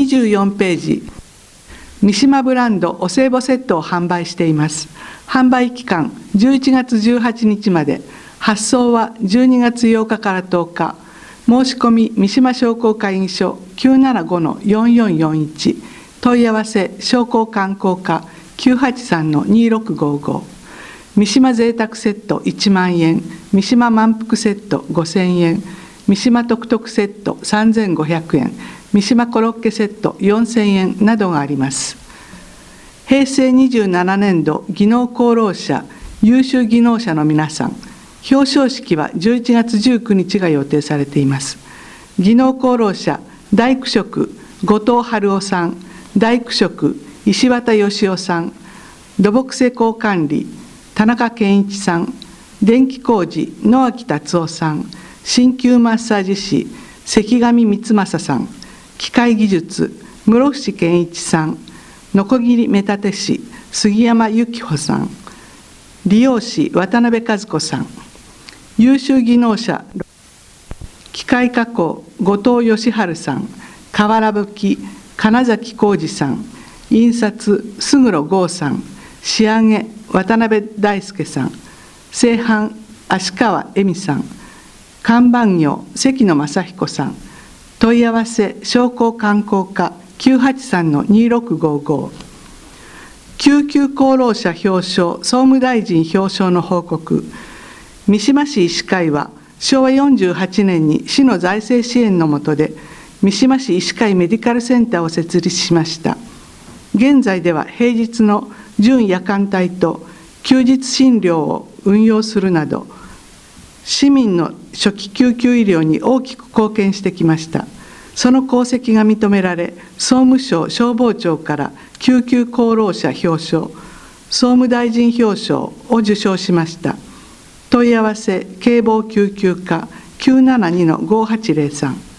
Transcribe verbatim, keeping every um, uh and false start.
にじゅうよんページ、三島ブランドお歳暮セットを販売しています。販売期間じゅういちがつじゅうはちにちまで、発送はじゅうにがつようかからとおか、申し込み三島商工会議所 きゅうななごのよんよんよんいち、問い合わせ商工観光課 きゅうはちさんのにろくごご、三島贅沢セットいちまんえん、三島満腹セットごせんえん、三島特特セットさんぜんごひゃくえん、三島コロッケセットよんせんえんなどがあります。へいせいにじゅうななねんど技能功労者優秀技能者の皆さん、表彰式はじゅういちがつじゅうくにちが予定されています。技能功労者大工職後藤春夫さん、大工職石渡義夫さん、土木施工管理田中健一さん、電気工事野脇達夫さん、鍼灸マッサージ師関上光正さん、機械技術室伏健一さん、のこぎり目立て師杉山幸穂さん、理容師渡辺和子さん、優秀技能者機械加工後藤義治さん、瓦葺き金崎浩二さん、印刷勝呂剛さん、仕上げ渡辺大輔さん、製版芦川恵美さん、看板業関野正彦さん、問い合わせ商工観光課きゅうはちさんのにろくごご、救急功労者表彰総務大臣表彰の報告。三島市医師会はしょうわよんじゅうはちねんに市の財政支援の下で三島市医師会メディカルセンターを設立しました。現在では平日の準夜間帯と休日診療を運用するなど、市民の初期救急医療に大きく貢献してきました。その功績が認められ、総務省消防庁から救急功労者表彰、総務大臣表彰を受賞しました。問い合わせ警防救急課きゅうななにのごはちぜろさん。